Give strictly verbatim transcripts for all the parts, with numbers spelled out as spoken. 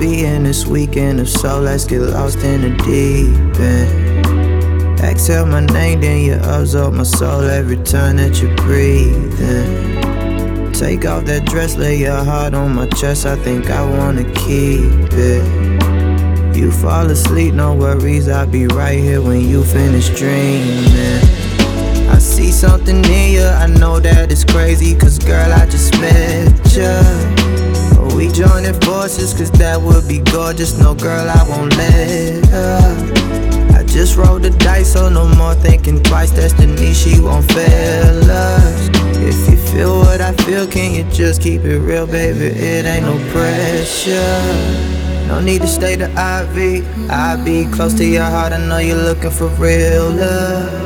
be in this weekend? If so, let's get lost in the deep end. Exhale my name, then you absorb my soul every time that you're breathing. Take off that dress, lay your heart on my chest, I think I wanna keep it. You fall asleep, no worries, I'll be right here when you finish dreaming. I see something in you, I know that it's crazy, cause girl, I just met ya. But we joining forces, cause that would be gorgeous. No girl, I won't let her. I just rolled the dice, so no more thinking twice. Destiny, she won't fail us. If you feel what I feel, can you just keep it real, baby? It ain't no pressure. No need to stay to I V. I be close to your heart, I know you're looking for real love.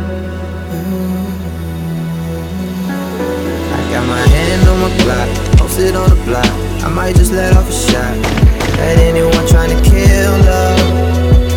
Got my hand on my block, posted on the block. I might just let off a shot at anyone trying to kill love.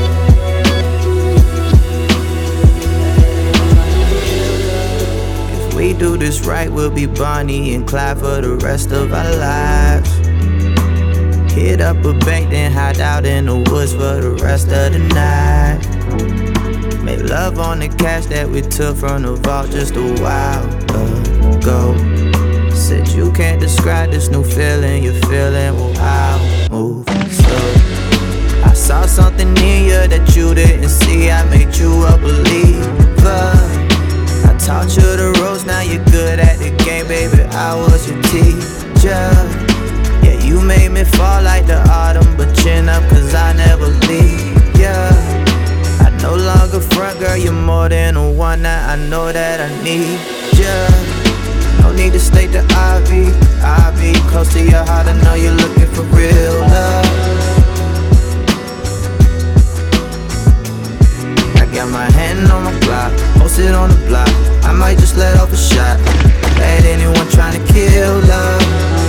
If we do this right, we'll be Bonnie and Clyde for the rest of our lives. Hit up a bank, then hide out in the woods for the rest of the night. Make love on the cash that we took from the vault just a while ago. Said you can't describe this new feeling you're feeling, well I'll move slow. I saw something in you that you didn't see, I made you a believer. I taught you the ropes, now you're good at the game, baby, I was your teacher. Yeah, you made me fall like the autumn, but chin up cause I never leave ya. I no longer front, girl, you're more than a one night, I know that I need ya. No need to stay to I V. I be close to your heart, I know you're looking for real love. I got my hand on my block, posted on the block. I might just let off a shot at anyone trying to kill love.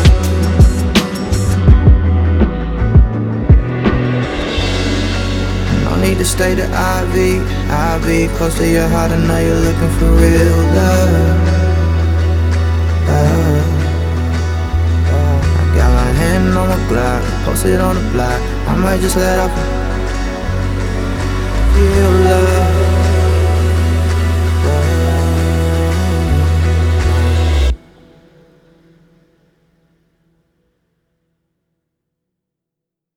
No need to stay to I V. I be close to your heart, I know you're looking for real love. I got my hand on my block, posted on the block. I might just let off a feel love.